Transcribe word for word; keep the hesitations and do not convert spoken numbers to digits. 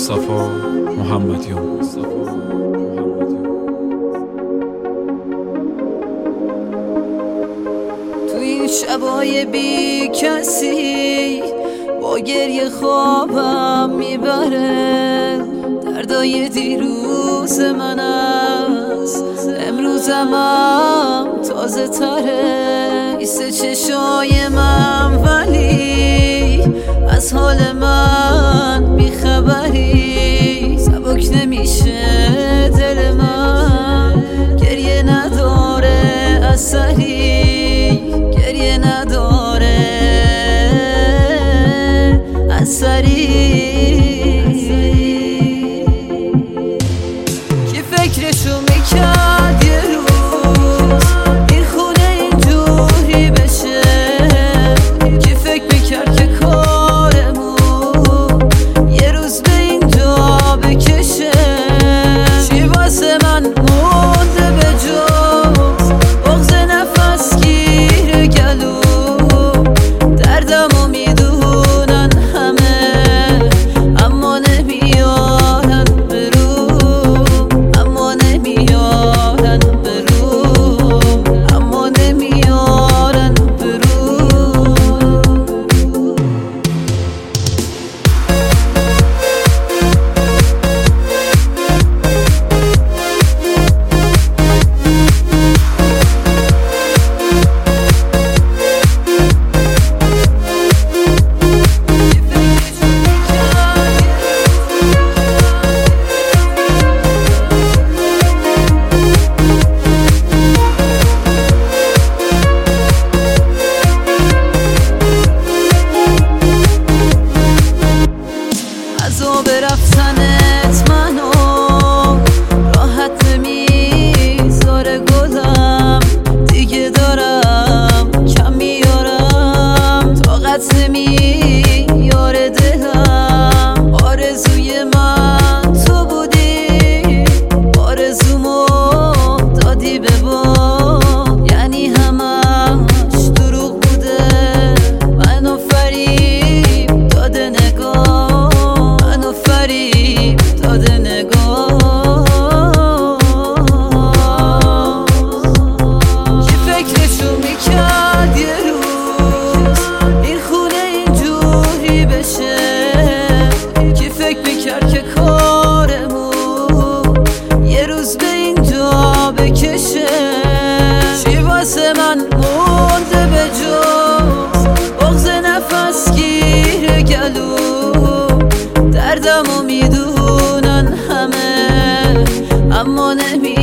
مصطفی محمدیون. تو این شبای بی کسی با گریه خوابم میبره، دردای دیروز من است امروزم هم تازه تره. ایسته چشای من ولی از حال من بیخبری، سبک نمیشه دل من، گریه نداره اثری، گریه نداره اثری. کی فکرشو میکرد یه روز این خونه اینجوری بشه، کی فکر میکرد که کارمون یه روز به اینجا بکشه. چی واسه من مونده به جز بغض نفس گیر گلو، دردمو میدونن همه اما نمیارن برو، اما نمیارن برو، اما نمیارن برو. عذاب رفتنت منو راحت نمیذاره گلم، دیگه دارم کم میارم، طاقت نمیاره دلم. آرزوی من تو بودی، آرزومو دادی به بام، یعنی همش دروغ بوده، منو فریب داده نگاه، منو فریب داده نگاه. کی فکرشو میکرد یه روز این خونه اینجوری بشه، کی فکر میکرد که کارمون یه روز به اینجا بکشه. چی واسه من مونده به جز بغض نفس گیر گلو، دردمو میدونن همه اما نمی